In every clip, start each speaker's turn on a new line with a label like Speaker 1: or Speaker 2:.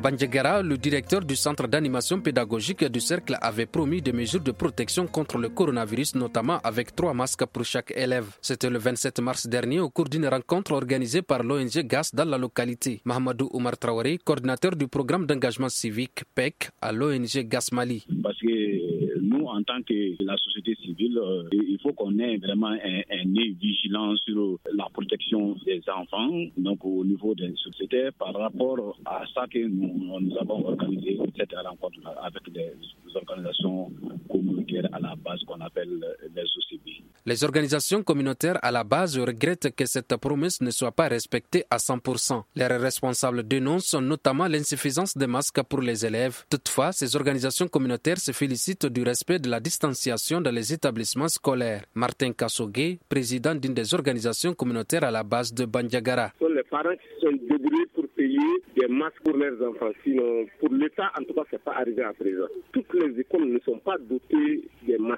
Speaker 1: Bandiagara, le directeur du centre d'animation pédagogique du cercle avait promis des mesures de protection contre le coronavirus, notamment avec 3 masques pour chaque élève. C'était le 27 mars dernier au cours d'une rencontre organisée par l'ONG GAS dans la localité. Mahamadou Oumar Traoré, coordinateur du programme d'engagement civique PEC à l'ONG GAS Mali.
Speaker 2: Parce que nous, en tant que la société civile, il faut qu'on ait vraiment un œil vigilant sur la protection des enfants, donc au niveau des sociétés, par rapport à ça que nous avons organisé cette rencontre avec des organisations communautaires à la base qu'on appelle les OCB.
Speaker 1: Les organisations communautaires à la base regrettent que cette promesse ne soit pas respectée à 100%. Les responsables dénoncent notamment l'insuffisance des masques pour les élèves. Toutefois, ces organisations communautaires se félicitent du respect de la distanciation dans les établissements scolaires. Martin Kassogué, président d'une des organisations communautaires à la base de Bandiagara.
Speaker 3: Les parents qui sont débrouillés pour payer des masques pour leurs enfants. Sinon, pour l'État, en tout cas, ce n'est pas arrivé à présent. Toutes les écoles ne sont pas dotées des masques.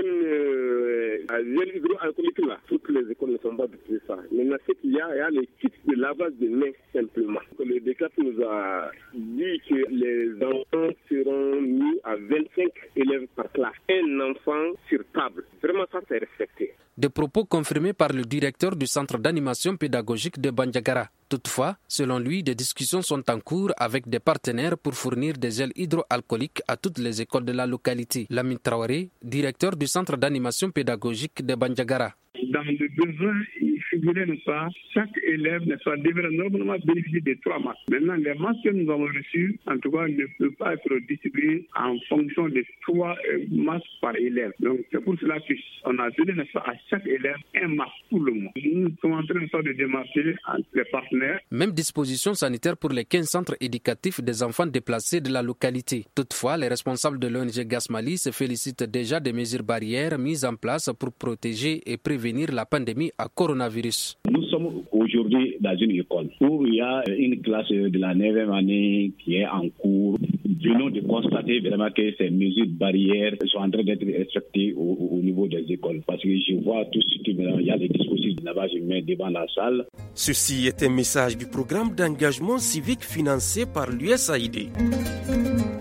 Speaker 3: Même à gel hydroalcoolique, là, toutes les écoles ne sont pas dotées de ça. Maintenant, ce qu'il y a les kits de lavage de mains, simplement. Le décret nous a dit que les enfants seront mis à 25 élèves par classe. Un enfant sur table. Vraiment, ça, c'est respecté.
Speaker 1: Des propos confirmés par le directeur du centre d'animation pédagogique de Bandiagara. Toutefois, selon lui, des discussions sont en cours avec des partenaires pour fournir des gels hydroalcooliques à toutes les écoles de la localité. Lamine Traoré, directeur du centre d'animation pédagogique de Bandiagara.
Speaker 4: Dans le besoin, il figurait, n'est-ce pas, chaque élève, n'est-ce pas, devrait normalement bénéficier des 3 masques. Maintenant, les masques que nous avons reçus, en tout cas, ne peuvent pas être distribués en fonction de 3 masques par élève. Donc, c'est pour cela qu'on a donné, n'est-ce pas, à chaque élève un masque pour le mois. Nous sommes en train de démarcher entre les partenaires.
Speaker 1: Même disposition sanitaire pour les 15 centres éducatifs des enfants déplacés de la localité. Toutefois, les responsables de l'ONG GAS Mali se félicitent déjà des mesures barrières mises en place pour protéger et prévenir la pandémie à coronavirus.
Speaker 2: Nous sommes aujourd'hui dans une école où il y a une classe de la 9e année qui est en cours. Nous venons de constater vraiment que ces mesures barrières sont en train d'être respectées au niveau des écoles. Parce que je vois tout ce qui il y a des dispositifs de lavage de mains devant la salle.
Speaker 5: Ceci est un message du programme d'engagement civique financé par l'USAID.